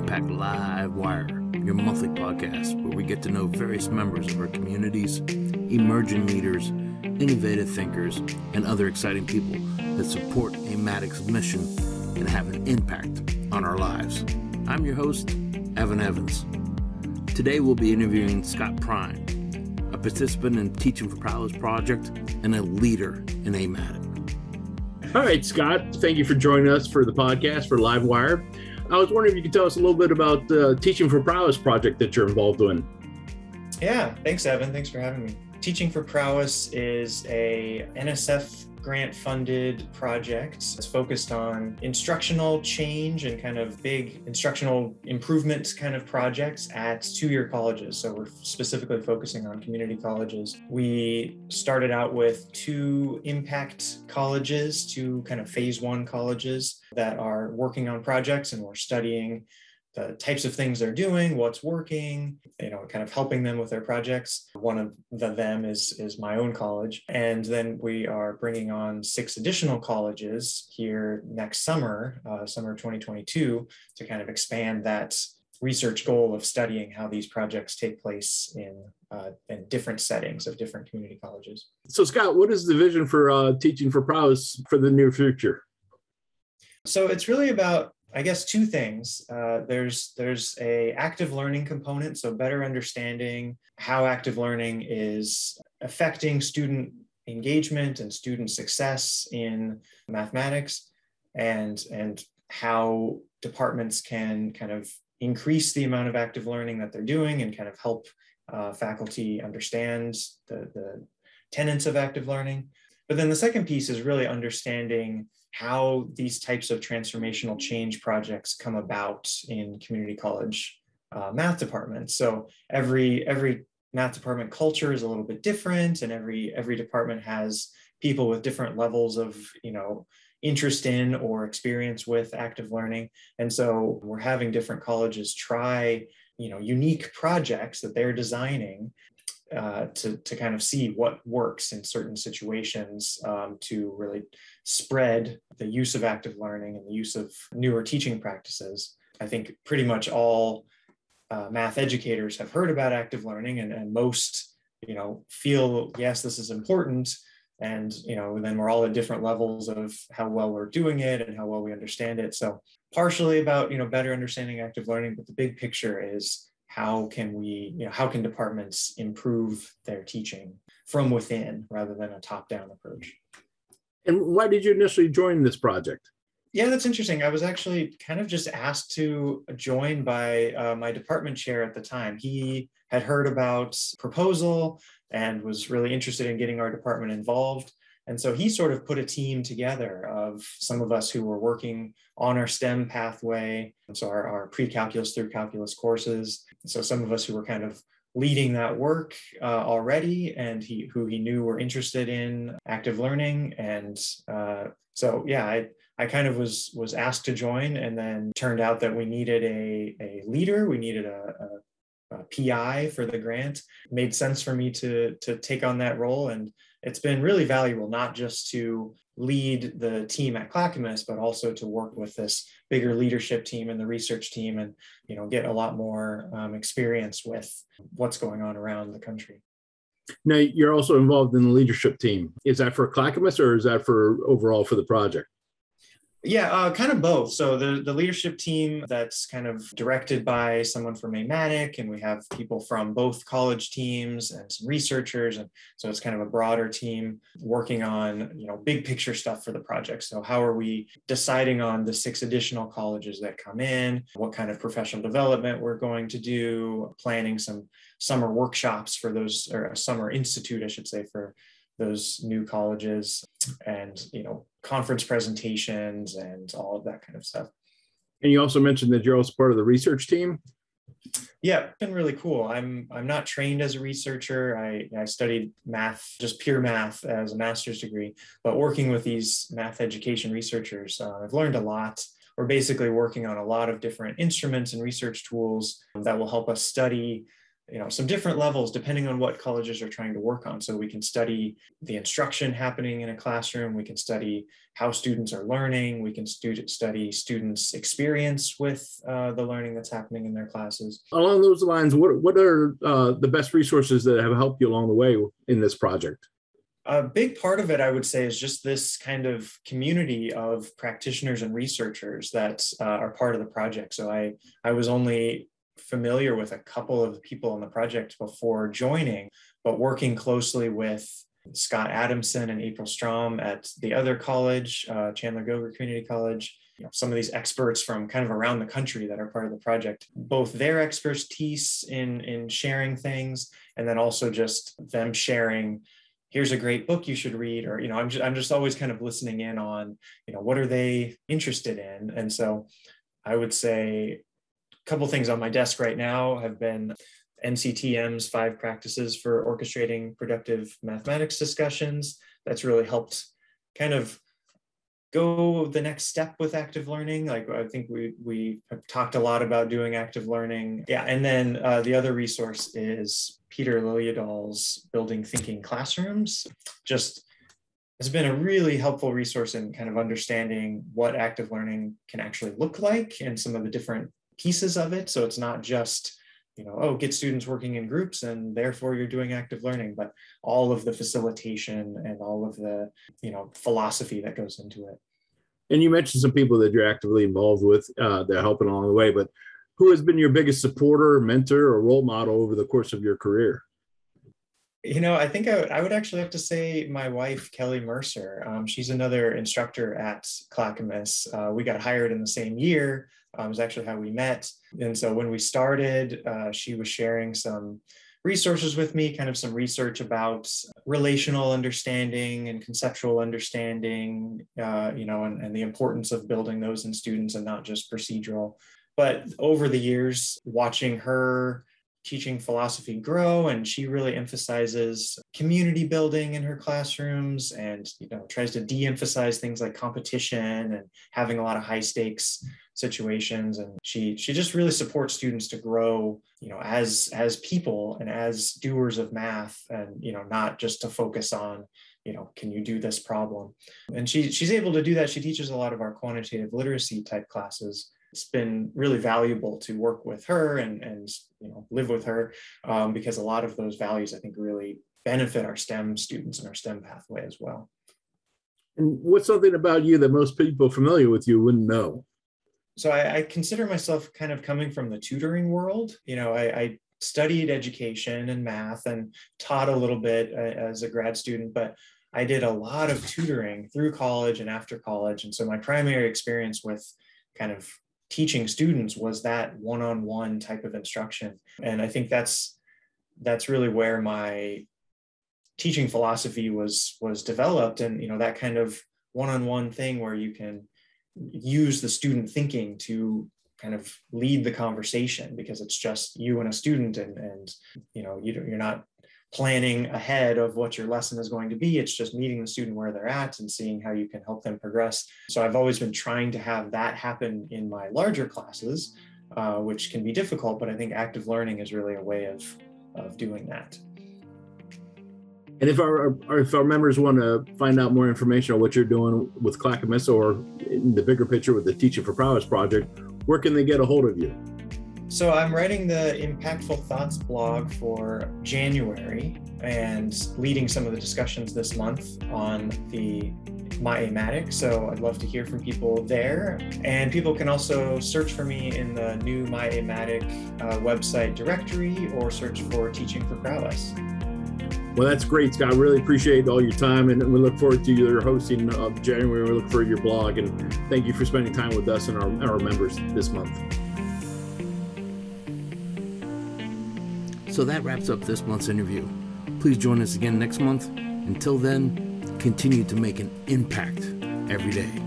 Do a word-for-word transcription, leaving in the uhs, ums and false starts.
Impact Live Wire, your monthly podcast where we get to know various members of our communities, emerging leaders, innovative thinkers, and other exciting people that support AMATIC's mission and have an impact on our lives. I'm your host, Evan Evans. Today we'll be interviewing Scott Prine, a participant in Teaching for Prowess project and a leader in AMATIC. All right, Scott, thank you for joining us for the podcast for Livewire. I was wondering if you could tell us a little bit about the Teaching for Prowess project that you're involved in. Yeah, thanks, Evan. Thanks for having me. Teaching for Prowess is a N S F grant-funded project. It's focused on instructional change and kind of big instructional improvement kind of projects at two-year colleges. So we're specifically focusing on community colleges. We started out with two impact colleges, two kind of phase one colleges that are working on projects, and we're studying the types of things they're doing, what's working, you know, kind of helping them with their projects. One of the them is, is my own college. And then we are bringing on six additional colleges here next summer, uh, summer twenty twenty-two, to kind of expand that research goal of studying how these projects take place in, uh, in different settings of different community colleges. So Scott, what is the vision for uh, Teaching for Prowess for the near future? So it's really about, I guess, two things. Uh, there's there's a active learning component, so better understanding how active learning is affecting student engagement and student success in mathematics, and and how departments can kind of increase the amount of active learning that they're doing and kind of help uh, faculty understand the, the tenets of active learning. But then the second piece is really understanding how these types of transformational change projects come about in community college uh, math departments. So every every math department culture is a little bit different, and every every department has people with different levels of, you know, interest in or experience with active learning. And so we're having different colleges try, you know, unique projects that they're designing Uh, to, to kind of see what works in certain situations um, to really spread the use of active learning and the use of newer teaching practices. I think pretty much all uh, math educators have heard about active learning, and, and most, you know, feel, yes, this is important. And, you know, then we're all at different levels of how well we're doing it and how well we understand it. So partially about, you know, better understanding active learning, but the big picture is, how can we, you know, how can departments improve their teaching from within rather than a top-down approach? And why did you initially join this project? Yeah, that's interesting. I was actually kind of just asked to join by uh, my department chair at the time. He had heard about proposal and was really interested in getting our department involved. And so he sort of put a team together of some of us who were working on our STEM pathway, so our, our pre-calculus through calculus courses. So some of us who were kind of leading that work uh, already, and he who he knew were interested in active learning. And uh, so, yeah, I, I kind of was was asked to join, and then turned out that we needed a, a leader, we needed a, a, a P I for the grant. It made sense for me to, to take on that role, and it's been really valuable, not just to lead the team at Clackamas, but also to work with this bigger leadership team and the research team, and, you know, get a lot more um, experience with what's going on around the country. Now, you're also involved in the leadership team. Is that for Clackamas, or is that for overall for the project? Yeah, uh, kind of both. So the, the leadership team, that's kind of directed by someone from AMATIC, and we have people from both college teams and some researchers. And so it's kind of a broader team working on, you know, big picture stuff for the project. So how are we deciding on the six additional colleges that come in, what kind of professional development we're going to do, planning some summer workshops for those, or a summer institute, I should say, for those new colleges, and, you know, conference presentations and all of that kind of stuff. And you also mentioned that you're also part of the research team. Yeah, it's been really cool. I'm I'm not trained as a researcher. I, I studied math, just pure math as a master's degree, but working with these math education researchers, uh, I've learned a lot. We're basically working on a lot of different instruments and research tools that will help us study you know, some different levels depending on what colleges are trying to work on. So we can study the instruction happening in a classroom. We can study how students are learning. We can stu- study students' experience with uh, the learning that's happening in their classes. Along those lines, what, what are uh, the best resources that have helped you along the way in this project? A big part of it, I would say, is just this kind of community of practitioners and researchers that uh, are part of the project. So I, I was only familiar with a couple of the people on the project before joining, but working closely with Scott Adamson and April Strom at the other college, uh, Chandler Gilbert Community College, you know, some of these experts from kind of around the country that are part of the project, both their expertise in, in sharing things, and then also just them sharing, here's a great book you should read, or, you know, I'm just, I'm just always kind of listening in on, you know, what are they interested in? And so I would say a couple things on my desk right now have been N C T M's five practices for orchestrating productive mathematics discussions. That's really helped kind of go the next step with active learning. Like, I think we we have talked a lot about doing active learning. Yeah, and then uh, the other resource is Peter Liljedahl's Building Thinking Classrooms. Just has been a really helpful resource in kind of understanding what active learning can actually look like and some of the different pieces of it. So it's not just, you know, oh, get students working in groups and therefore you're doing active learning, but all of the facilitation and all of the, you know, philosophy that goes into it. And you mentioned some people that you're actively involved with, uh, that are helping along the way, but who has been your biggest supporter, mentor, or role model over the course of your career? You know, I think I, I would actually have to say my wife, Kelly Mercer. Um, she's another instructor at Clackamas. Uh, we got hired in the same year. Um, it was actually how we met. And so when we started, uh, she was sharing some resources with me, kind of some research about relational understanding and conceptual understanding, uh, you know, and, and the importance of building those in students and not just procedural. But over the years, watching her teaching philosophy grow, and she really emphasizes community building in her classrooms and, you know, tries to de-emphasize things like competition and having a lot of high stakes situations. And she she just really supports students to grow, you know, as as people and as doers of math, and, you know, not just to focus on, you know, can you do this problem? And she she's able to do that. She teaches a lot of our quantitative literacy type classes. It's been really valuable to work with her and, and you know, live with her um, because a lot of those values, I think, really benefit our STEM students and our STEM pathway as well. And what's something about you that most people familiar with you wouldn't know? So I, I consider myself kind of coming from the tutoring world. You know, I, I studied education and math and taught a little bit uh, as a grad student, but I did a lot of tutoring through college and after college. And so my primary experience with kind of teaching students was that one-on-one type of instruction. And I think that's that's really where my teaching philosophy was was developed. And, you know, that kind of one-on-one thing where you can use the student thinking to kind of lead the conversation, because it's just you and a student, and, and you know, you don't, you're not planning ahead of what your lesson is going to be. It's just meeting the student where they're at and seeing how you can help them progress. So I've always been trying to have that happen in my larger classes, uh, which can be difficult, but I think active learning is really a way of, of doing that. And if our, our if our members want to find out more information on what you're doing with Clackamas, or in the bigger picture with the Teaching for Prowess project, where can they get a hold of you? So I'm writing the Impactful Thoughts blog for January and leading some of the discussions this month on the MyAmatic. So I'd love to hear from people there. And people can also search for me in the new MyAmatic uh, website directory, or search for Teaching for Prowess. Well, that's great, Scott. Really appreciate all your time, and we look forward to your hosting of January. We look for your blog, and thank you for spending time with us and our, our members this month. So that wraps up this month's interview. Please join us again next month. Until then, continue to make an impact every day.